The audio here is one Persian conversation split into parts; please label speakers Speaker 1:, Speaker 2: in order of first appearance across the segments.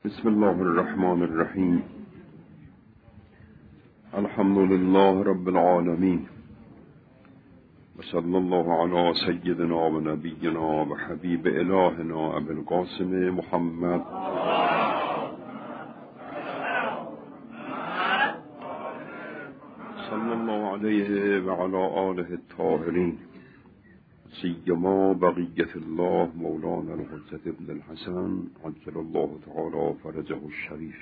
Speaker 1: بسم الله الرحمن الرحیم. الحمد لله رب العالمین و صلی الله علی سیدنا و نبینا و حبیب الهنا ابی القاسم محمد صلی الله علیه و علی آله الطاهرین، سیما بقیت الله مولانا الحجة ابن الحسن عجل الله تعالی فرجه الشریف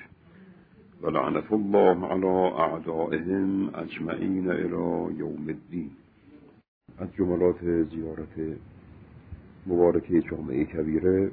Speaker 1: و لعنت الله علی اعدائهم اجمعین الی یوم الدین. از جملات زیارت مبارکه جامعه کبیره: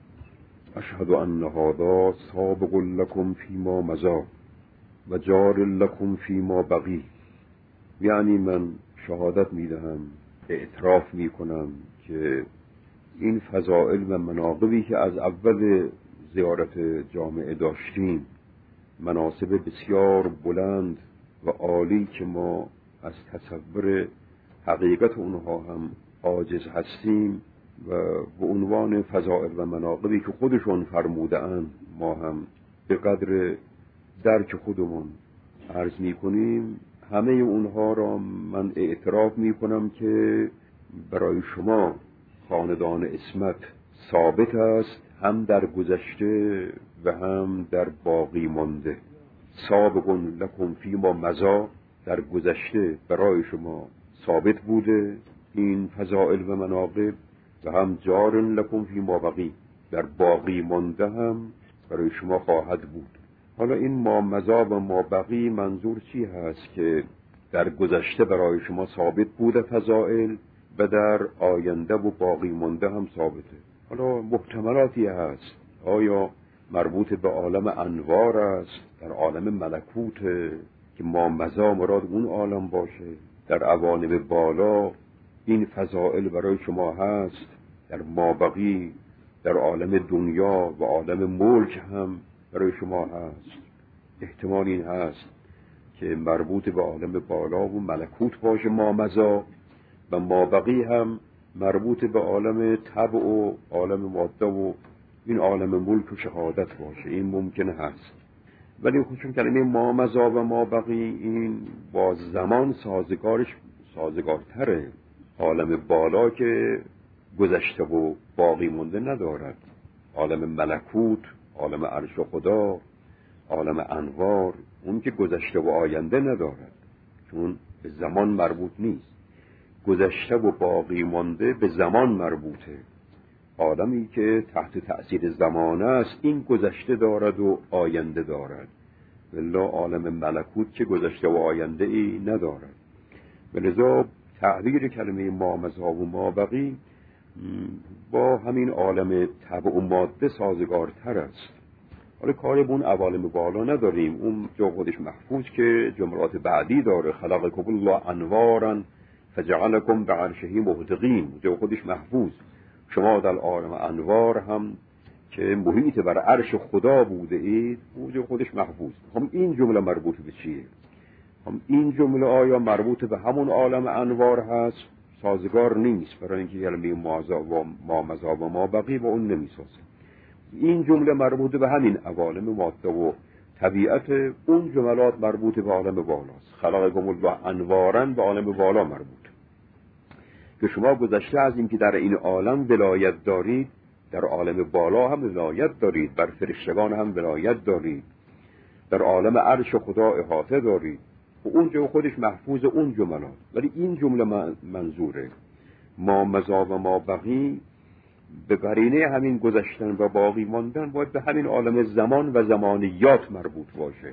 Speaker 1: اشهد ان هذا سابق لکم فیما مضی و جار لکم فیما بقی. یعنی من شهادت میدهم، اعتراف میکنم که این فضائل و مناقبی که از اول زیارت جامعه داشتیم، مناصب بسیار بلند و عالی که ما از تصور حقیقت اونها هم عاجز هستیم و به عنوان فضائل و مناقبی که خودشون فرموده‌اند ما هم به قدر درک خودمون عرض میکنیم. همه اونها را من اعتراف میکنم که برای شما خاندان عصمت ثابت است، هم در گذشته و هم در باقی مانده. سابق لکم فیما مضی، در گذشته برای شما ثابت بوده این فضائل و مناقب، و هم جار لکم فیما بقی، در باقی مانده هم برای شما خواهد بود. حالا این ما مضی و ما بقی منظور چی هست؟ که در گذشته برای شما ثابت بوده فضائل و در آینده و باقی مانده هم ثابته. حالا محتملاتی هست، آیا مربوط به عالم انوار است، در عالم ملکوت که ما مضی مراد اون عالم باشه، در عوالم بالا این فضائل برای شما هست، در ما بقی در عالم دنیا و عالم ملک هم برای شما هست. احتمال این هست که مربوط به عالم بالا و ملکوت باشه ما مضی، و ما بقی هم مربوط به عالم طبع و عالم ماده و این عالم ملک و شهادت باشه. این ممکن هست، ولی خودشون کلمه ما مضی و ما بقی این با زمان سازگارتره. عالم بالا که گذشته و باقی مونده ندارد، عالم ملکوت، عالم عرش خدا، عالم انوار، اون که گذشته و آینده ندارد، چون به زمان مربوط نیست. گذشته و باقی مانده به زمان مربوطه. عالمی که تحت تأثیر زمان است این گذشته دارد و آینده دارد، ولی عالم ملکوت که گذشته و آینده ای ندارد. ولذا تعبیر کلمه ما مضی و ما بقی با همین عالم طبع و ماده سازگارتر است. حالا کاری به اون عوالم بالا نداریم، اون جا خودش محفوظ که جملات بعدی داره: خلقکم الله انوارا فجعلکم بعرشه محدقین، جا خودش محفوظ. شما در عالم انوار هم که محیط بر عرش خدا بوده اید، اون جا خودش محفوظ. هم این جمله مربوط به چیه؟ هم این جمله آیا مربوط به همون عالم انوار هست؟ سازگار نیست، برای اینکه کلمه ما مضی و ما بقی با اون نمیسازه. این جمله مربوط به همین عوالم ماده و طبیعت، اون جملات مربوط به عالم بالاست. خلقکم الله انوارا به عالم بالا مربوط، که شما گذشته از این که در این عالم ولایت دارید، در عالم بالا هم ولایت دارید، بر فرشتگان هم ولایت دارید، در عالم عرش خدا احاطه دارید و اونجا خودش محفوظ اون جملات. ولی این جمله منظوره ما مضی و ما بقی به قرینه همین گذشتن و باقی ماندن باید به همین عالم زمان و زمانیات مربوط باشه.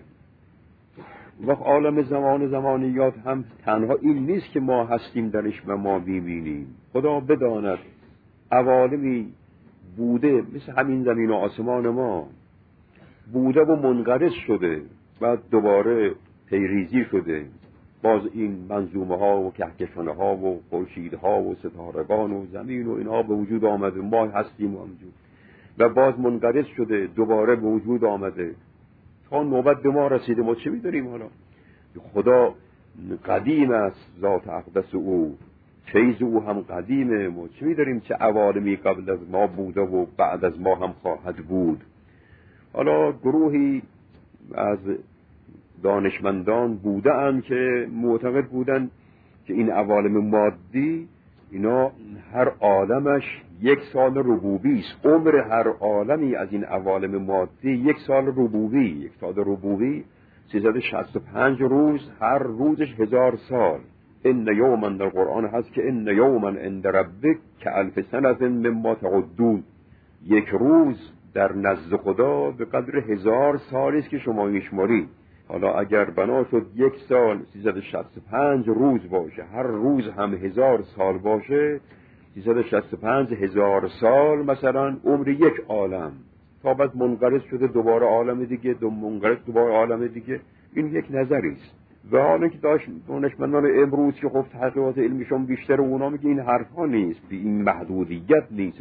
Speaker 1: وقت عالم زمان و زمانیات هم تنها این نیست که ما هستیم درش و ما میبینیم. خدا بداند عوالمی بوده مثل همین زمین و آسمان ما بوده و منقرض شده، بعد دوباره پیریزی شده، باز این منظومه ها و کهکشانه ها و خورشیدها و ستارگان و زمین و اینها به وجود آمده، ما هستیم همونجور، و باز منقرض شده، دوباره به وجود آمده تا نوبت به ما رسیده. ما چه می‌داریم؟ حالا خدا قدیم است، ذات اقدس او، فیض او هم قدیمه. ما چه می‌داریم چه عوالمی قبل از ما بوده و بعد از ما هم خواهد بود. حالا گروهی از دانشمندان بودند که معتقد بودند که این عوالم مادی اینا هر عالمش 1 سال ربوبی است. عمر هر عالمی از این عوالم مادی 1 سال ربوبی، 1 سال ربوبی 365 روز، هر روزش 1000 سال. ان یوما در قرآن هست که ان یوما عند ربک کالف سنه مما تعدون. 1 روز در نزد خدا به قدر 1000 سالی است که شما میشمارید. حالا اگر بنا شد 1 سال 365 روز باشه، هر روز هم 1000 سال باشه، 365,000 سال مثلا عمر 1 عالم. تا بعد منقرض شده دوباره عالم دیگه، منقرض دوباره عالم دیگه. این یک نظری است. و حالا که دانشمندان امروز که خب تحقیقات علمیشون بیشتر، اونا میگه این حرفا نیست، به این محدودیت نیست.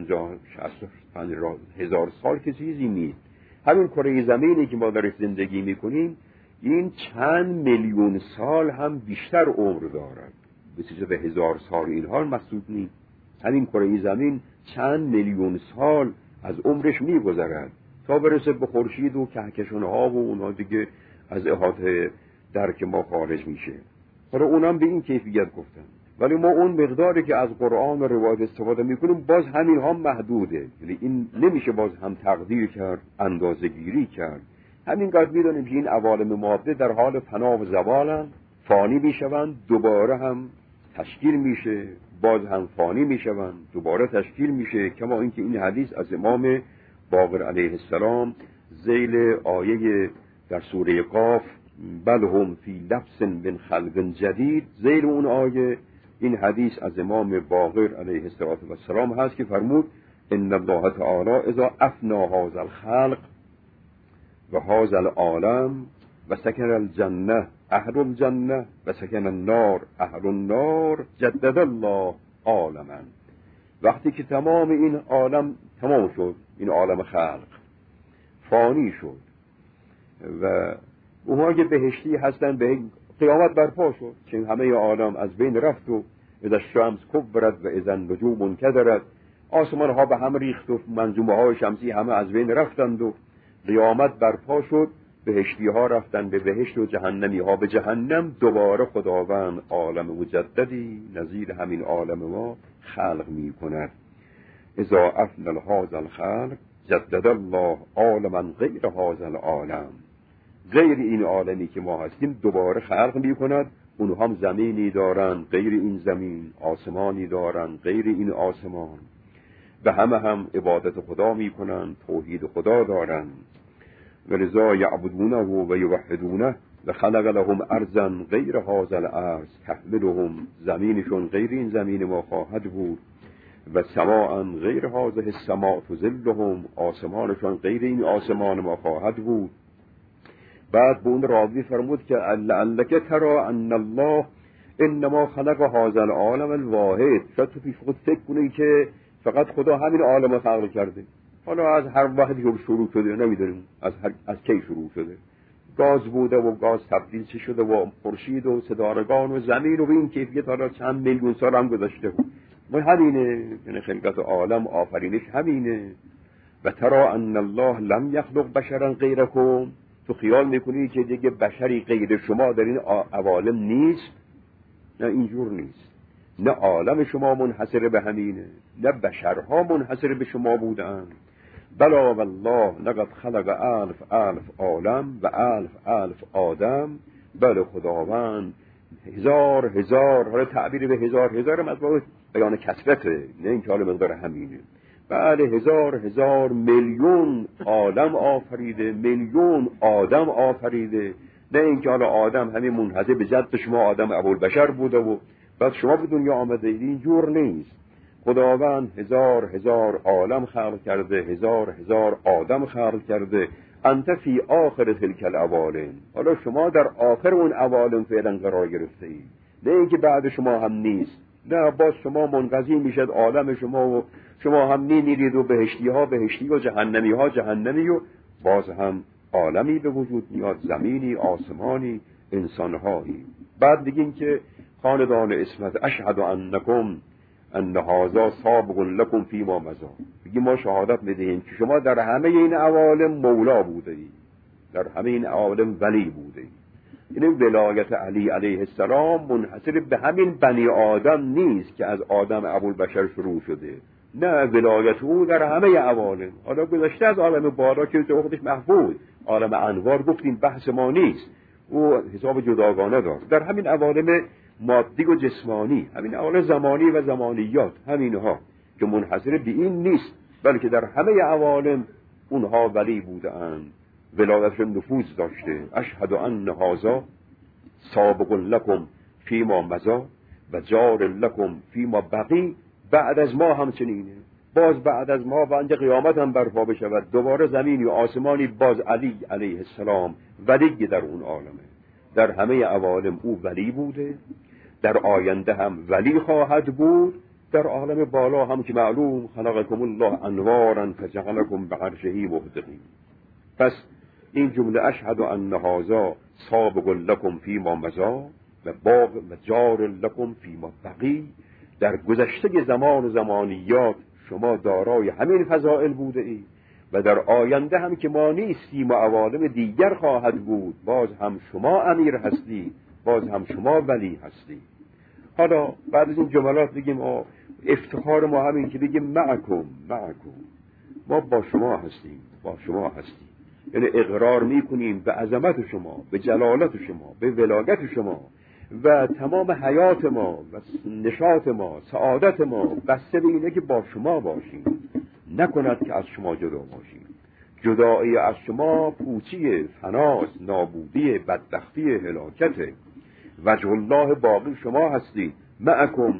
Speaker 1: 365,000 سال که چیزی نیست. همین کره زمینی که ما درش زندگی میکنیم این چند میلیون سال هم بیشتر عمر دارد. به 300,000 سال اینها محسوب نیست. همین کره زمین چند میلیون سال از عمرش میگذرد تا برسه به خورشید و کهکشان‌ها و اونها دیگه از احاطه درک ما خارج میشه. حالا اونم به این کیفیت گفتن. ولی ما اون مقداری که از قرآن و روایت استفاده میکنیم باز همین ها محدوده. یعنی این نمیشه باز هم تقدیر کرد، اندازه گیری کرد. همینقدر میدونیم که این عوالم ماده در حال فنا و زوالن، فانی میشوند، دوباره هم تشکیل میشه، باز هم فانی میشوند، دوباره تشکیل میشه. کما اینکه این حدیث از امام باقر علیه السلام ذیل آیه در سوره قاف بل هم فی لبس من خلق جدید، ذیل اون آیه این حدیث از امام باقر علیه السلام هست که فرمود ان الله تعالی اذا افنا هذا الخلق و هذا العالم و سکن الجنه اهل الجنه و سکن النار اهل النار جدد الله عالما. وقتی که تمام این عالم تمام شد، این عالم خلق فانی شد و اونها که بهشتی هستن، به قیامت برپا شد، چون همه عالم از بین رفت و اذا الشمس کبرت و اذا النجوم انکدرت، آسمان ها به هم ریخت و منظومه های شمسی همه از بین رفتند و قیامت برپا شد. بهشتی ها رفتن به بهشت و جهنمی ها به جهنم. دوباره خداوند عالم مجددی نظیر همین عالم ما خلق می کند. اذا افنى هذا الخلق جدد الله عالما غیر هذا العالم، غیر این عالمی که ما هستیم دوباره خلق می کند. اونها هم زمینی دارن غیر این زمین، آسمانی دارن غیر این آسمان، و همه هم عبادت خدا می کنن، توحید خدا دارن. ولذا یعبدونه و یوحدونه و خلق لهم ارضا غیر هذا الارض تحملهم، زمینشون غیر این زمین ما خواهد بود، و سماء غیر هذه السماء تظلهم، آسمانشون غیر این آسمان ما خواهد بود. بعد به اون راوی فرمود که لعلک تری ان الله انما خلق هذا العالم الواحد، شاید تو پیش خود فکر کنی که فقط خدا همین عالم خلق کرده. حالا از هر وقتی که شروع شده نمیدونیم از کی شروع شده، گاز بوده و گاز تبدیل شده و خورشید و ستارگان و زمین و به این کیفیت حالا چند میلیون سال هم گذشته. ما همینه، یعنی خلقت عالم آفرینش همینه. و ترى ان الله لم يخلق بشرا غیرکم، تو خیال میکنی که دیگه بشری غیر شما در این عوالم نیست؟ نه، اینجور نیست. نه عالم شما منحصر به همینه، نه بشرها منحصر به شما بودن. بلا والله لقد خلق الف عالم و الف آدم. بله خداوند هزار، حالا تعبیر به هزار مطلب بیان کثرته، نه این که حالا مقدار همینه. بله هزار میلیون عالم آفریده، میلیون آدم آفریده. نه اینکه حالا آدم همین منحصر به جد شما آدم ابوالبشر بوده و بعد شما به دنیا آمده. این جور نیست. خداوند هزار عالم خلق کرده، هزار آدم خلق کرده. انت فی آخر تلک العوالم، حالا شما در آخر اون عوالم فعلا قرار گرفته ای. نه اینکه بعد شما هم نیست، نه باز شما منقضی میشد عالم شما و شما هم میمیرید و بهشتی و جهنمی ها جهنمی و باز هم عالمی به وجود میاد، زمینی، آسمانی، انسانهایی. بعد دیگیم که خاندان اسمت اشهد انکم ان هذا سابق لكم فيما مضى، بگیم ما شهادت میدهیم که شما در همه این عوالم مولا بوده اید، در همه این عوالم ولی بوده اید. این ولایت علی علیه السلام منحصر به همین بنی آدم نیست که از آدم ابوالبشر شروع شده، نه، ولایت او در همه عوالم. حالا گذشته از عالم بالا که خودش محفوظ، عالم انوار گفتیم بحث ما نیست، او حساب جداگانه داشت. در همین عوالم مادی و جسمانی، همین عوالم زمانی و زمانیات، همینها که منحصر به این نیست، بلکه در همه عوالم اونها ولی بودند، ولایتشون نفوذ داشته. اشهد ان هذا سابق لکم فیما مضی و جار لکم فیما بقی. بعد از ما همچنینه، باز بعد از ما و انجا قیامت هم برپا بشود، دوباره زمینی و آسمانی، باز علی علیه السلام ولی در اون عالمه. در همه عوالم او ولی بوده، در آینده هم ولی خواهد بود. در عالم بالا هم که معلوم خلقکم الله انوارا فجعلکم بعرشه محدقین. پس این جمله اشهد ان هذا سابق لکم فیما مضی و باق و جار لکم فیما بقی، در گذشته زمان و زمانیات شما دارای همین فضائل بوده اید و در آینده هم که ما نیستیم و عوالم دیگر خواهد بود، باز هم شما امیر هستی، باز هم شما ولی هستی. حالا بعد از این جملات بگیم افتخار ما همین که بگیم معکم، ما با شما هستیم، با شما هستیم. یعنی اقرار میکنیم به عظمت شما، به جلالت شما، به ولایت شما و تمام حیات ما و نشاط ما، سعادت ما بسته به اینه که با شما باشیم، نکند که از شما جدا باشیم. جدایی از شما پوچی، فناست، نابودی، بدبختی، هلاکته. وجه الله باقی شما هستید. معکم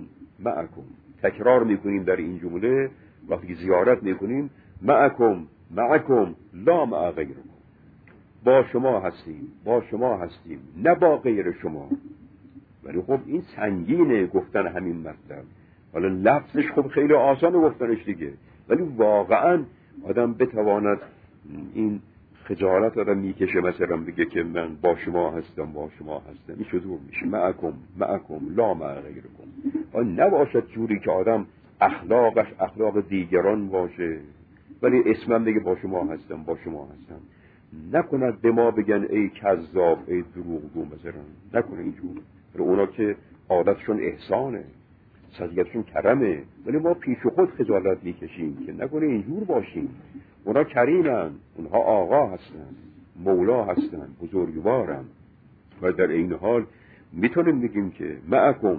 Speaker 1: تکرار میکنیم در این جمله وقتی زیارت میکنیم، معکم لا مع غیرکم، با شما هستیم نه با غیر شما. ولی خب این سنگینه گفتن همین مطلب، حالا لفظش خب خیلی آسانه گفتنش دیگه، ولی واقعا آدم بتواند این خجالت آدم میکشه مثلا بگه که من با شما هستم این چطور میشه؟ معکم لا مع غیرکم. نباشد جوری که آدم اخلاقش اخلاق دیگران باشه ولی اسمم بگه با شما هستم. نکند به ما بگن ای کذاب، ای دروغگو مثلا، نکنه اینجور. اونا که عادتشون احسانه، سزیتشون کرمه، ولی ما پیش خود خجالت میکشیم که نکنه اینجور باشیم. اونا کریمن، اونها آقا هستن، مولا هستن، بزرگوارن. و در این حال میتونیم بگیم که معکم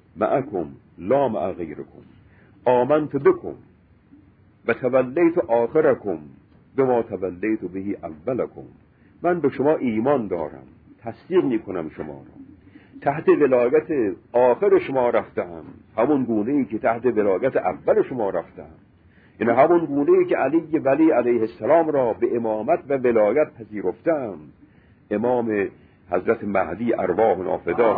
Speaker 1: لا مع غیرکم، آمنت بکم و تولیت آخرکم بما تولیت بهی اولکم. من به شما ایمان دارم، تصدیق میکنم شما را، تحت ولایت آخر شما رفتم، همون گونه‌ای که تحت ولایت اول شما رفتم. یعنی همون گونه‌ای که علی ولی علیه السلام را به امامت و ولایت پذیرفتم. امام حضرت مهدی ارواحنا فداه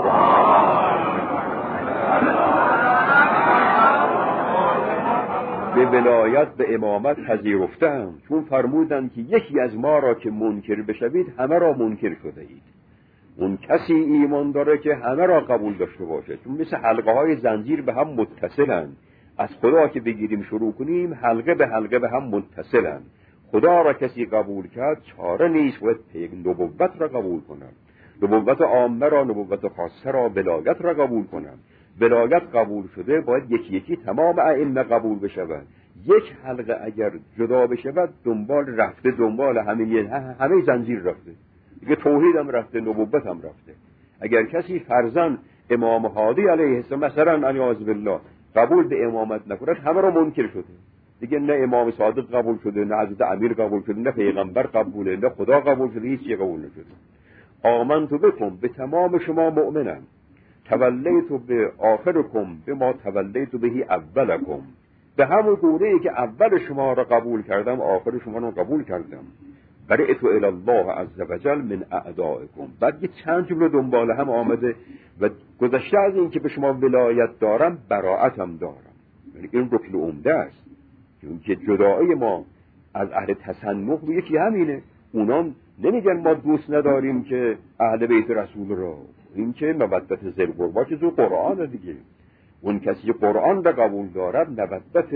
Speaker 1: به ولایت به امامت پذیرفتم، چون فرمودند که یکی از ما را که منکر بشوید همه را منکر شده اید. اون کسی ایمان داره که همه را قبول داشته باشه، چون مثل حلقه های زنجیر به هم متصلن. از خدا که بگیریم شروع کنیم حلقه به حلقه به هم متصلن. خدا را کسی قبول کرد چاره نیست، باید نبوت را قبول کنم، نبوت عامه را، نبوت خاصه را، ولایت را قبول کنم. ولایت قبول شده باید یکی یکی تمام ائمه قبول بشود. یک حلقه اگر جدا بشود دنبال همه زنجیر رفته دیگه، توحید هم رفته، نبوت هم رفته. اگر کسی فرضاً امام هادی علیه السلام مثلا الیاذ بالله قبول به امامت نکند، همه را منکر شده دیگه. نه امام صادق قبول شده، نه حضرت امیر قبول شده، نه پیغمبر قبوله، نه خدا قبول شده، هیچ چیز قبول نشده. آمنت بکم، به تمام شما مؤمنم. تولیت به آخرکم به ما تولیت بهی اولکم، به همون گونه‌ای که اول شما را قبول کردم آخر شما را قبول کردم. برئت الی الله عز وجل من اعدائکم. بعد یه چند جمله دنبال هم آمده و گذشته از این که به شما ولایت دارم براءتم دارم. یعنی این رکن عمده است، چون که جدایی ما از اهل تصنع یکی همینه. اونا نمیگن ما دوست نداریم که اهل بیت رسول را، این که مودت ذوالقربا که ذو قرآن دیگه. اون کسی که قرآن را قبول دارد مودت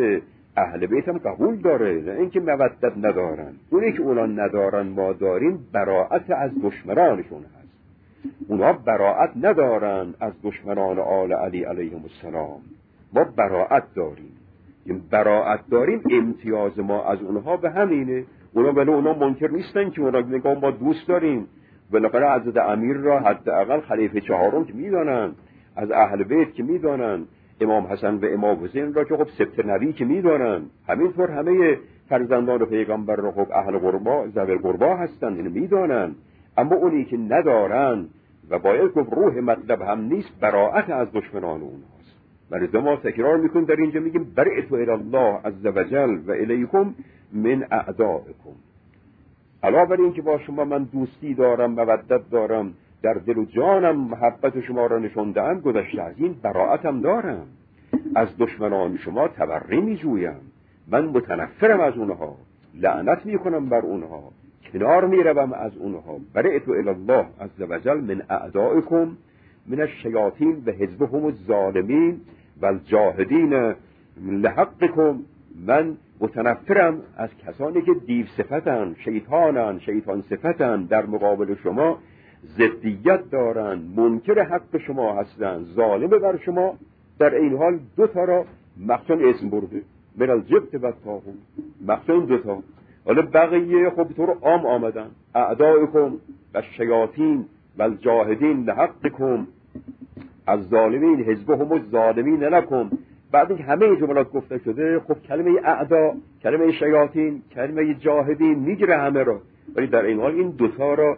Speaker 1: اهل بیت هم قبول داره، نه اینکه مودت ندارن. اونی که اونا ندارن ما داریم، براءت از دشمنانشون هست. اونا براءت ندارن از دشمنان آل علی علیهم السلام، ما براءت داریم. این براءت داریم، امتیاز ما از اونها به همینه. اونا منکر نیستن که اونا میگن ما دوست داریم. بالاخره حضرت امیر را حداقل خلیفه چهارم که میدانن، از اهل بیت که میدانن، امام حسن و امام حسین را که خب سبط نبی که میدانن، همینطور همه فرزندان پیغمبر را خب اهل قربا ذوی القربا هستند، اینو میدانن. اما اونی که ندارن و باید گفت روح مطلب هم نیست، براءت از دشمنان اونهاست. ولی ما تکرار میکنیم در اینجا میگیم برئت الی الله عز وجل و الیکم من اعدائکم. علاوه بر این که با شما من دوستی دارم، مودت دارم، در دل و جانم محبت شما را نشون دهم، گذشته از این براءتم دارم. از دشمنان شما تبری میجویم، من متنفرم از اونها، لعنت میکنم بر اونها، کنار میروم از اونها. برئت الی الله عز وجل من اعدائکم من الشیاطین و حزبهم الظالمین و الجاهدین لحقکم. من متنفرم از کسانی که دیو صفتن، شیطانن، شیطان صفتن، در مقابل شما ضدیت دارن، منکر حق شما هستن، ظالم بر شما. در این حال دو تا را مخصوصا اسم برده، من الجبت و الطاغوت، مخصوصا دو تا. حالا بقیه خب تو رو عام آمدن، اعدائکم و شیاطین و الجاهدین لحقکم الظالمین حزبهم الظالمین لکم. بعد این همه جملات گفته شده، خب کلمه اعدا، کلمه شیاطین، کلمه جاهدین میگیره همه را، ولی در این حال این دوتا را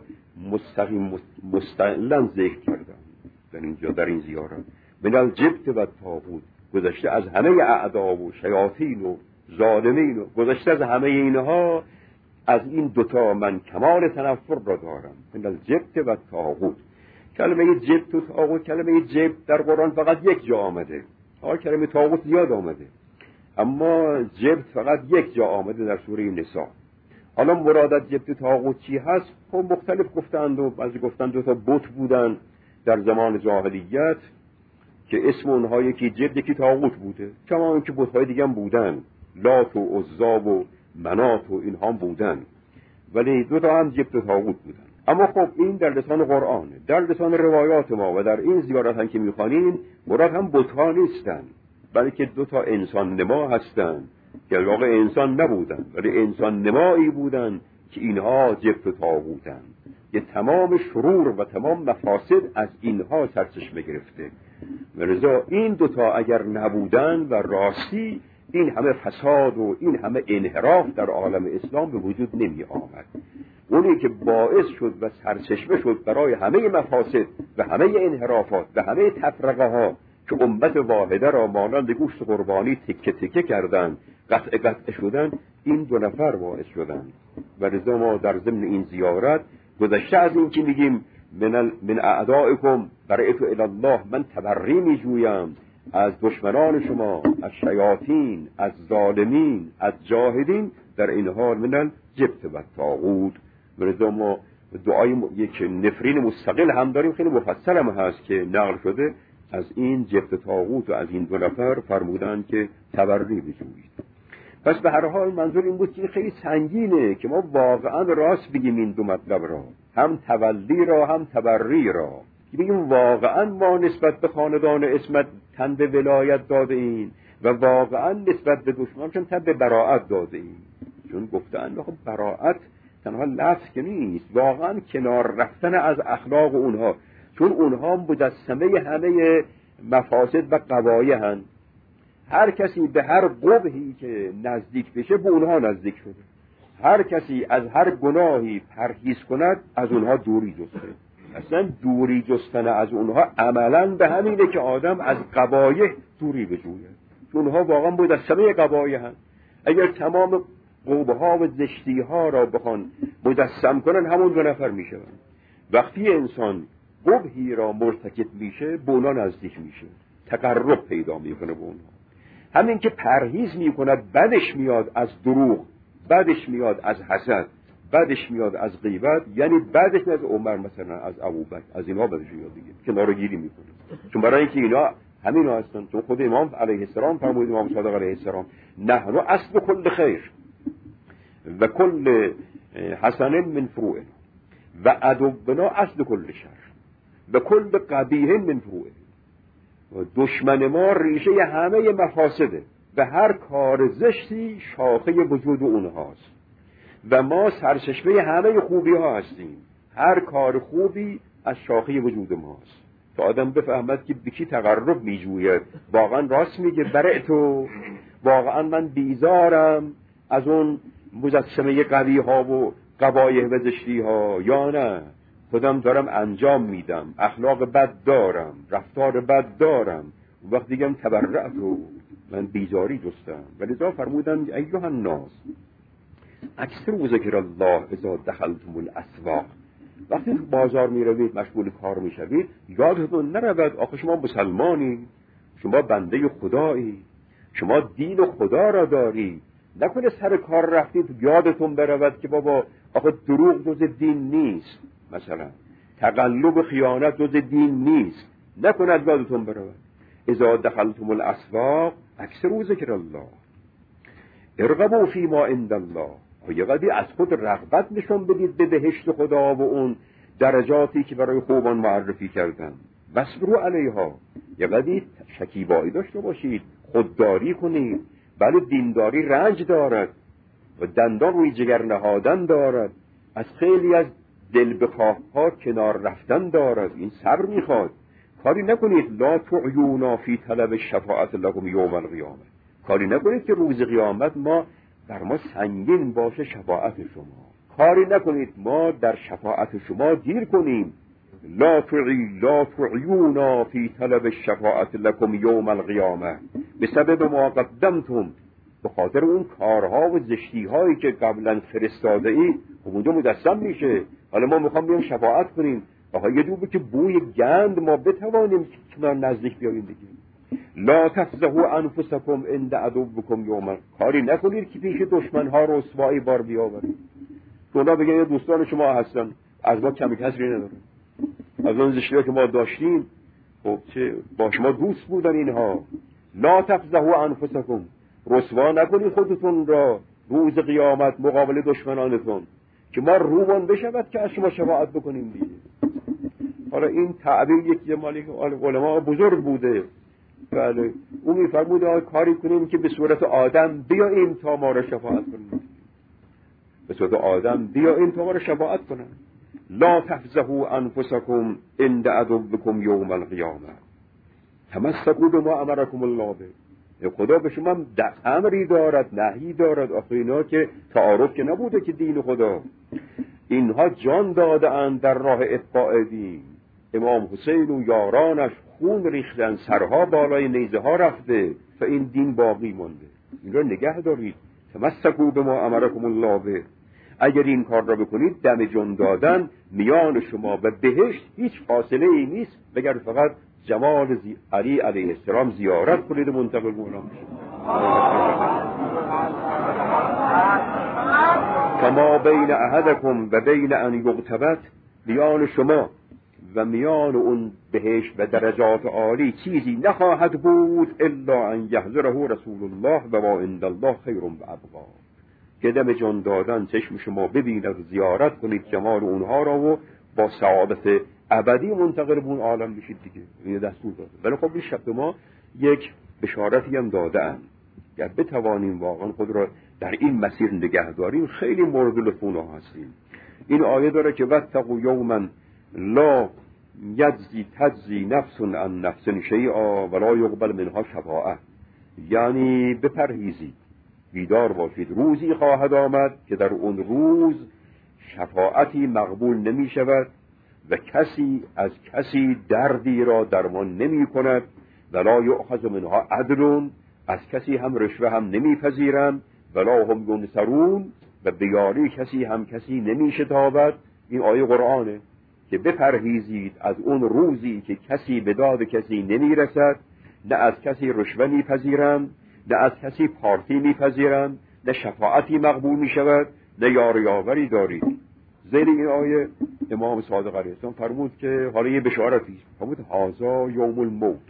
Speaker 1: مستقلاً ذکر کردن در اینجا، در این زیارت. من الجبت و الطاغوت، گذشته از همه اعدا و شیاطین و ظالمین و گذشته از همه اینها، از این دوتا من کمال تنفر را دارم. من الجبت و الطاغوت. کلمه جبت و طاغوت، کلمه جبت در قرآن فقط یک جا آمده، کلمه طاغوت زیاد آمده، اما جبت فقط یک جا آمده در سوره نساء. حالا مراد از جبت طاغوت چی هست؟ خب مختلف گفتند و بعضی گفتند دو تا بت بودن در زمان جاهلیت که اسم اونها یکی جبت یکی طاغوت بوده، کما اینکه بت‌های دیگه هم بودن، لات و عزا و منات و اینها هم بودن، ولی دو تا هم جبت و طاغوت بودن. اما خب این در لسان قرآنه، در لسان روایات ما و در این زیارت هم که می‌خوانیم، مراد هم بت‌ها نیستن، بلکه دو تا انسان نما هستند که واقع انسان نبودن، ولی انسان نمایی بودن که اینها جبت و طاغوتن، که تمام شرور و تمام مفاسد از اینها سرچشمه گرفته. ولذا این دوتا اگر نبودن و راستی، این همه فساد و این همه انحراف در عالم اسلام به وجود نمی آمد. اونی که باعث شد و سرچشمه شد برای همه مفاسد و همه انحرافات و همه تفرقه ها که امت واحده را مانند گوشت قربانی تکه تکه کردند، قطع شدن، این دو نفر باعث شدند. و لذا ما در ضمن این زیارت گذشته از این که میگیم من اعدائکم برئت الی الله، من تبری میجویم از دشمنان شما، از شیاطین، از ظالمین، از جاهدین، در این حال من الجبت و الطاغوت. و لذا ما دعای یک نفرین مستقل هم داریم، خیلی مفصل هم هست که نقل شده از این جبت طاغوت و از این دو نفر فرمودن که تبری بجویید. پس به هر حال منظور این بود که خیلی سنگینه که ما واقعا راست بگیم این دو مطلب را، هم تولی را هم تبری را، که بگیم واقعا ما نسبت به خاندان عصمت تن به ولایت داده ایم و واقعا نسبت به دشمنشون تن به براءت داده ایم. چون گفتن خب براءت تنها لفظ که نیست، واقعا کنار رفتن از اخلاق اونها، چون اونها مجسمه همه مفاسد و قبایح هستند. هر کسی به هر قبحی که نزدیک بشه به اونها نزدیک شده، هر کسی از هر گناهی پرهیز کند از اونها دوری جسته. اصلا دوری جستن از اونها عملاً به همینه که آدم از قبایح دوری بجوید، چون اونها واقعا مجسمه قبایح هستند. اگر تمام قبح‌ها و زشتی‌ها را بخوان مجسم کنن، همون دو نفر میشوند. وقتی انسان قبحی را مرتکب میشه به اونها نزدیک میشه، تقرب پیدا میکنه به اونها. همین که پرهیز میکند، بدش میاد از دروغ، بدش میاد از حسد، بدش میاد از غیبت، یعنی بدش میاد از عمر مثلا، از ابوبکر، از اینها بدش میاد دیگه، کنارگیری میکنه. چون برای اینکه اینا همین هستن. تو خود امام علیه السلام فرمود، امام صادق علیه السلام، نحن اصل کل خیر و کل حسن من فروع و عدونا اصل کل شر و کل قبیح من فروع. دشمن ما ریشه همه مفاسده و هر کار زشتی شاخه وجود اونهاست و ما سرچشمه همه خوبی ها هستیم. هر کار خوبی از شاخه وجود ماست. تا آدم بفهمد که به کی تقرب میجوید، واقعا راست میگه، برای تو واقعا من بیزارم از اون مجسمه قوی ها و قبایح و زشتی ها، یا نه خودم دارم انجام میدم، اخلاق بد دارم، رفتار بد دارم، وقت دیگم تبرعتو، من بیزاری جستم. ولذا فرمودن ایها الناس اکثر ذکر الله اذا دخلتم الاسواق، وقتی تو بازار می روید مشغول کار می شوید یادتون نرود آخه شما مسلمانی، شما بنده خدایی، شما دین خدا را داری. نکنه سر کار رفتید یادتون برود که بابا آخه دروغ جز دین نیست، مثلا تقلب خیانت جز دین نیست، نکنه از یادتون برود. اذا دخلتم الاسواق اکثر ذکر الله ارغبوا فیما عند الله، یه قدری از خود رغبت نشون بدید به بهشت خدا و اون درجاتی که برای خوبان معرفی کردن. واصبروا علیها، یه قدری شکیبایی داشته باشید، خودداری کنید. بله دینداری رنج دارد و دندان روی جگر نهادن دارد، از خیلی از دل بخواه‌ها کنار رفتن دارد، این صبر میخواد. کاری نکنید لا تعیونا فی طلب الشفاعت لکم یوم القیامه، کاری نکنید که روز قیامت ما بر ما سنگین باشه شفاعت شما، کاری نکنید ما در شفاعت شما گیر کنیم. لا تعیونا فی طلب الشفاعت لکم یوم القیامه بسبب ما قدمتم، به خاطر اون کارها و زشتی هایی که قبلا فرستاده ای اونجا مجسم میشه. حالا ما میخوام بیام شفاعت کنیم، آها یه دوبه که بوی گند ما بتوانیم کنار نزدیک بیاییم دیگه. لا تفزهوا انفسکم عند عدوکم یوما، کاری نکنید که پیش دشمن ها رسوایی بار بیاورید. اونا بگن یه دوستان شما هستن، از ما کمی کسری ندارن، از اون زشتی که ما داشتیم خب چه با شما دوست بودن اینها. لا تفزهوا انفسکم، رسوا نکنید خودتون را روز قیامت مقابل دشمنانتون که ما رومان بشود که از شما شفاعت بکنیم دیگه. حالا این تعبیر یکی مالی علماء بزرگ بوده، بله اون میفرموده کاری کنیم که به صورت آدم بیاییم تا ما را شفاعت کنیم، به صورت آدم بیاییم تا ما را شفاعت کنن. لا تفزهوا انفسکم عند عدوکم یوم القیامه تمسکوا بما امرکم الله به. خدا به شما امری دارد، نهی دارد، آخه اینا که تعارف که نبوده که دین خدا، اینها جان داده اند در راه اتباع دین. امام حسین و یارانش خون ریختن، سرها بالای نیزه ها رفته و این دین باقی مونده. این را نگه دارید. تمسکوا بما امرکم الله به، اگر این کار را بکنید دم جان دادن میان شما و بهشت هیچ فاصله ای نیست، مگر فقط جمال علی علیه السلام زیارت کنید و منتقل مولام شد. کما بین احدکم و بین ان یغتبت، میان شما و میان اون بهشت و درجات عالی چیزی نخواهد بود الا ان یحضره رسول الله و ما عند الله خیر و ابقا، که دم جان دادن چشم شما ببیند و زیارت کنید جمال اونها را و با سعادت ابدی منتقل به اون عالم بشید دیگه. این دستور داده. ولی خب این شب ما یک بشارتی هم دادن، اگر بتوانیم واقعا خود را در این مسیر نگه داریم خیلی مورد لطف هستیم. این آیه داره که واتقوا یوما لا تجزی نفس عن نفس شیئا ولا یقبل منها شفاعه، یعنی بپرهیزید، بیدار باشید، روزی خواهد آمد که در اون روز شفاعتی مقبول نمی شود و کسی از کسی دردی را درمان نمی کند، ولا یؤخذ منها عدل، از کسی هم رشوه هم نمی پذیرند، ولا هم ینصرون، و بیاری کسی هم کسی نمی شتابد. این آیه قرآنه که بپرهیزید از اون روزی که کسی به داد کسی نمی رسد، نه از کسی رشوه می پذیرند، نه از کسی پارتی می پذیرند، نه شفاعتی مقبول می شود، نه یاریاوری دارید. زیر این آیه امام صادق علیه السلام فرمود که حالا یه بشارتی فرمود هازا یوم الموت،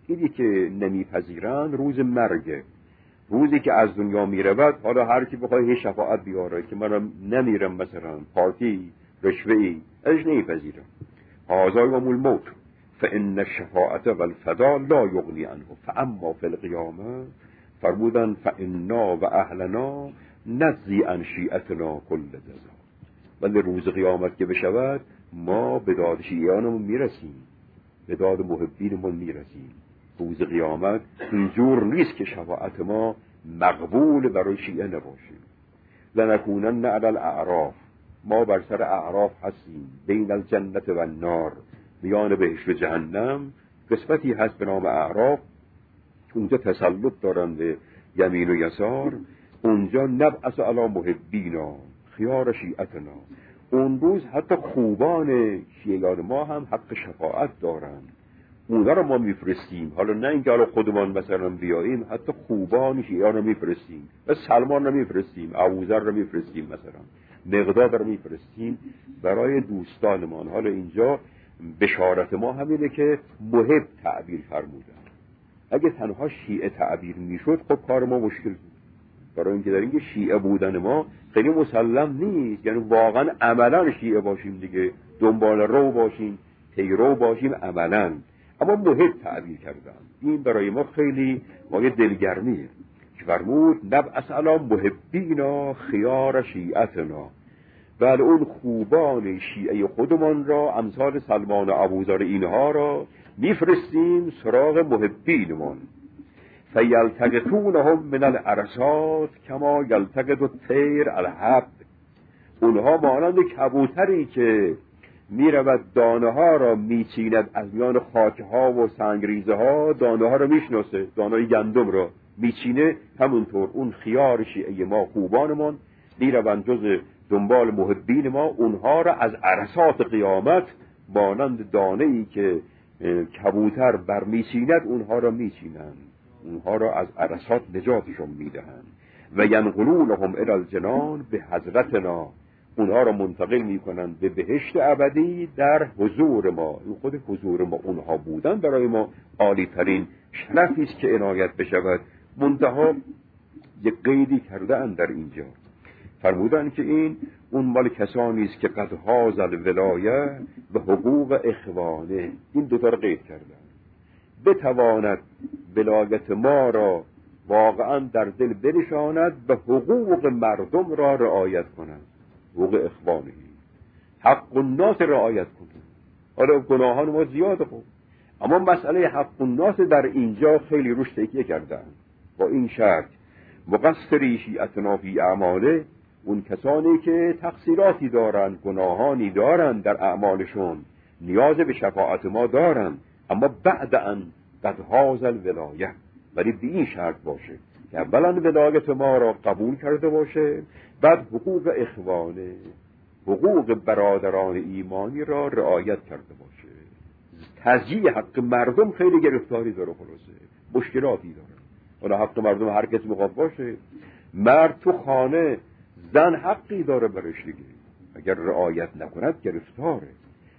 Speaker 1: اینی که نمیپذیرند روز مرگه، روزی که از دنیا میرود. حالا هر کی بخواد شفاعت بیاره که منم نمیرم، مثلا پارتی رشوه‌ای، ازش نمیپذیرم. هذا یوم الموت فان الشفاعت والفدا لا یغنی عنه فاما فی القیامه فرمودن فانا و اهلنا نجزی عن شیعتنا کل جزا. ولی روز قیامت که بشود ما به داد شیعانمون میرسیم، به داد محبینمون میرسیم. روز قیامت اینجور نیست که شفاعت ما مقبول برای شیعه نباشه. لنکونن علی الاعراف، ما بر سر اعراف هستیم، بین الجنت و النار، میان بهشت و جهنم قسمتی هست به نام اعراف. اونجا تسلط دارن به یمین و یسار. اونجا نبعث علی محبینا خیار شیعتنا. اون روز حتی خوبان شیعیان ما هم حق شفاعت دارن، اونا رو ما میفرستیم. حالا نه اینکه حالا خودمان مثلا بیاییم، حتی خوبان شیعیان رو میفرستیم. و سلمان رو میفرستیم، ابوذر رو میفرستیم، مثلا مقداد رو میفرستیم برای دوستانمان. حالا اینجا بشارت ما همینه که محب تعبیر فرمودن. اگه تنها شیعه تعبیر میشد خب کار ما مشکل بود، برای اینکه در اینکه شیعه بودن ما خیلی مسلم نیست، یعنی واقعا عملا شیعه باشیم دیگه، دنبال رو باشیم، پیرو باشیم عملا. اما محب تعبیر کردن، این برای ما خیلی مایه دلگرمیه. فرمود نبعث علی محبینا خیار شیعتنا. بله اون خوبان شیعه خودمان را، امثال سلمان و ابوذر اینها را میفرستیم سراغ محبینمان. فیلتقطونهم من العرصات کما یلتقط الطیر الحب. اونها مانند کبوتری که میرود دانه ها را میچیند از میان خاک ها و سنگریزه ها، دانه ها را میشناسه، دانه گندم را میچینه، همونطور اون خیار شیعه ما، خوبانمان، میروند جز دنبال محبین ما، اونها را از عرصات قیامت مانند دانه ای که کبوتر بر میچیند اونها را میچینند، اونها را از عرصات نجاتشون میدهند. و ینقلونهم الی الجنان به حضرتنا، اونها را منتقل میکنند به بهشت ابدی در حضور ما. این خود حضور ما، اونها بودن برای ما عالی ترین شرفی است که عنایت بشود. منتها یک قیدی کرده اند در اینجا، فرمودن که این اون مال کسانی است که قد حاز الولایه و حقوق اخوانه. این دوتا را قید کردن. بتواند ولایت ما را واقعا در دل بنشاند، به حقوق مردم را رعایت کند، حقوق اخوانه، حق الناس رعایت کند. حالا گناهان ما زیاده خوب، اما مسئله حق الناس در اینجا خیلی روش تکیه کردن. با این شرط مقصری شیعتنا فی اعماله، اون کسانی که تقصیراتی دارن، گناهانی دارن در اعمالشون، نیاز به شفاعت ما دارن، اما بعد ان قد حاز الولایه، ولی به این شرط باشه که اولا ولایت ما را قبول کرده باشه، بعد حقوق اخوانه، حقوق برادران ایمانی را رعایت کرده باشه. تضییع حق مردم خیلی گرفتاری داره، خلاصه مشکلاتی داره. حالا حق مردم هر کس میخواد باشه. مرد تو خانه، زن حقی داره برش دیگه، اگر رعایت نکند گرفتاره.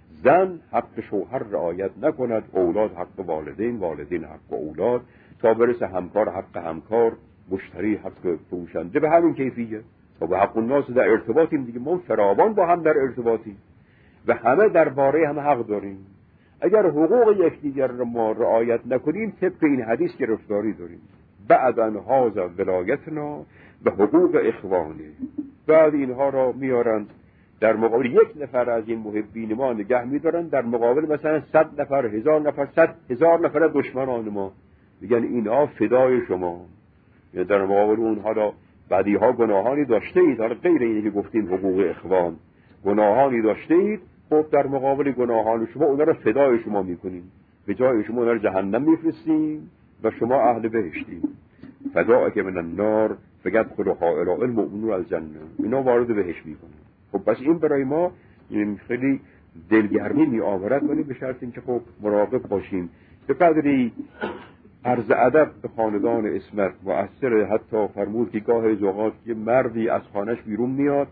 Speaker 1: زن حق شوهر رعایت نکند، اولاد حق والدین، والدین حق اولاد، تا برسه همکار حق همکار، مشتری حق فروشنده، به همین کیفیه. و به حق الناس در ارتباطیم دیگه، ما فراوان با هم در ارتباطیم و همه درباره هم حق داریم. اگر حقوق یکدیگر را ما رعایت نکنیم، طبق این حدیث گرفتاری داریم. بعد ان هذا ولایتنا به حقوق اخوانه. بعد اینها را میارن در مقابل یک نفر از این محبین ما نگه میدارن، در مقابل مثلا 100 نفر، 1000 نفر، 100,000 نفر دشمنان ما، میگن اینها فدای شما. یا در مقابل اونها را بعدیها گناهانی داشته اید، حالا غیر اینه که گفتیم حقوق اخوان، گناهانی داشته اید، خب در مقابل گناهان شما اونا را فدای شما میکنیم، به جای شما اونا را جهنم میفرستیم و شما اهل بهشتیم. فداءک من النار فیدخلها الی المؤمنون الجنه، اینا وارد بهشت میکنن. خب پس این برای ما این خیلی دلگرمی میآورد، ولی به شرط اینکه خب مراقب باشیم. به قدری عرض ادب به خاندان اسمت مؤثر، حتی فرمود که گاه اوقات که مردی از خانهش بیرون میاد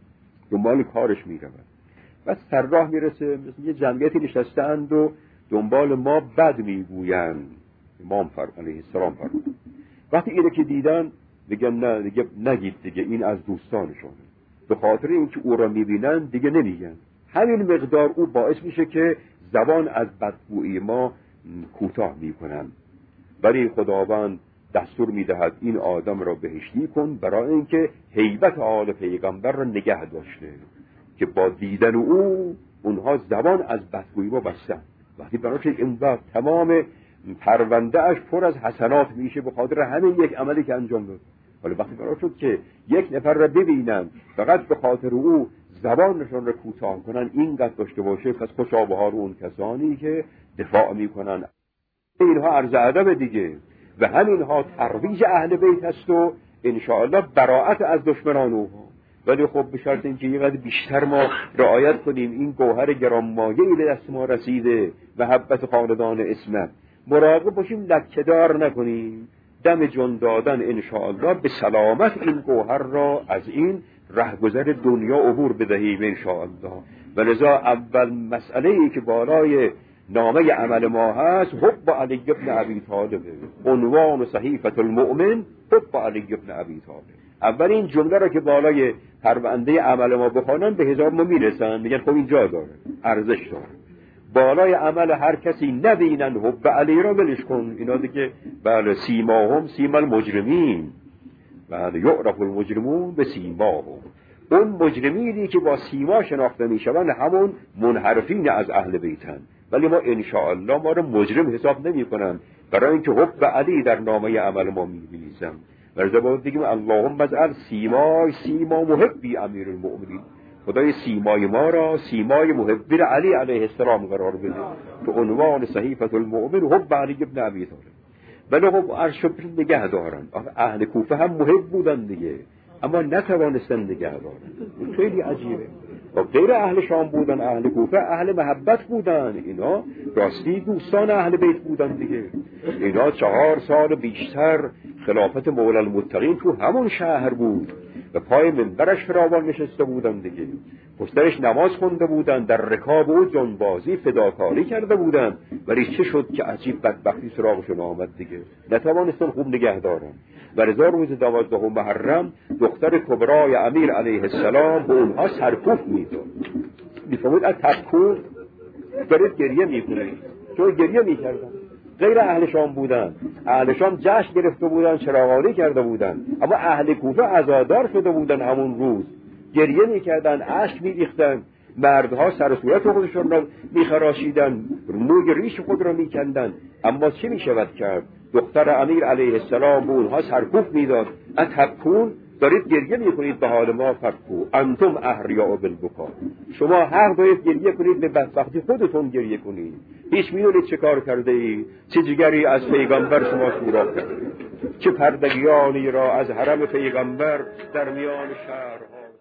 Speaker 1: دنبال کارش میرود، و سر راه میرسه مثل یه جمعیتی نشستند و دنبال ما بد میگویند، امام علیه السلام فرمود. وقتی اینو که دیدن میگن نه دیگه نگید دیگه، این از دوستانشونه. به خاطر اینکه او را میبینن دیگه نمیگن. همین مقدار او باعث میشه که زبان از بدگویی ما کوتاه میکنن. ولی خداوند دستور میدهد این آدم را بهشتی کن، برای اینکه هیبت آل پیغمبر را نگه داشته که با دیدن او اونها زبان از بدگویی ما بستن. وقتی براش این وقت تمام پرونده اش پر از حسنات میشه به خاطر همین یک عملی که انجام داد. ولی وقتی قرار شد که یک نفر را ببینن فقط به خاطر او زبانشون را کوتاه کنن، اینقدر داشته باشه، پس خوشا بهار اون کسانی که دفاع میکنن. اینها عرض ادب دیگه و همینها ترویج اهل بیت است و انشاءالله براءت از دشمنان اونها. ولی خب به شرط اینکه یقدر بیشتر ما رعایت کنیم این گوهر گرانمایه‌ای به دست ما رسیده، محبت خاندان اسمت، مراقب باشیم لکه‌دار نکنیم، دم جان دادن انشاءالله به سلامت این گوهر را از این رهگذر دنیا عبور بدهیم انشاءالله. و لذا اول مسئله‌ای که بالای نامه عمل ما هست حب علی ابن ابی طالب، عنوان صحیفه المؤمن حب علی ابن ابی طالب. اولین جمله را که بالای پرونده عمل ما بخوانن به حساب ما میرسن، میگن خب این جا داره، ارزش داره. بالای عمل هر کسی نبینن حب علی را ولش کن. اینا دیگه بله سیماهم سیم المجرمین، بله یعرف المجرمون به سیماهم. اون مجرمینی که با سیما شناخته میشوند همون منحرفین از اهل بیتن. ولی ما انشاءالله ما رو مجرم حساب نمی کنن، برای اینکه حب علی در نامه عمل ما می‌نویسن. ورزه باید بگیم اللهم اجعل سیما محبی امیر المؤمنین، خدای سیمای ما را سیمای محبی علی علیه السلام قرار بده که عنوان صحیفه المؤمن حب علی ابن ابی طالب. ولی خب عرشو نگه دارن. اهل کوفه هم محب بودن دیگه، اما نتوانستن نگه دارن. خیلی عجیبه. و غیر اهل شام بودن، اهل کوفه اهل محبت بودن. اینا راستی دوستان اهل بیت بودن دیگه. اینا 4 سال بیشتر خلافت مولا المتقین تو همون شهر بود و پای منبرش فراوان نشسته بودن دیگه. پشترش نماز خونده بودن، در رکاب او جانبازی فداکاری کرده بودن. ولی چه شد که عجیب بدبختی سراغشون آمد دیگه، نتوانستن خوب نگه دارن. و رضا روز 12 محرم دختر کبرای امیر علیه السلام به اونها سرکوف میداد. میفهمید از تبکور دارید گریه میکنید، چون گریه میکردن. غیر اهل شام بودن، اهل شام جشن گرفته بودن، چراغانی کرده بودن، اما اهل کوفه عزادار شده بودن. همون روز گریه میکردن، اشک میریختن، مردها سر و صورت خودشون را میخراشیدن، موی ریش خود را میکندن. اما چه میشود کرد؟ دختر امیر علیه السلام به اونها سرکوف میداد. اتبکون، دارید گریه میکنید به حال ما، فبکو انتم احریاء بالبکا، شما حق دارید گریه کنید، به بدبختی خودتون گریه کنید. هیچ میدونید چه کار کرده اید، چه جگری از پیغمبر شما سوراخ کرده، چه پردگیانی را از حرم پیغمبر در میان شهرها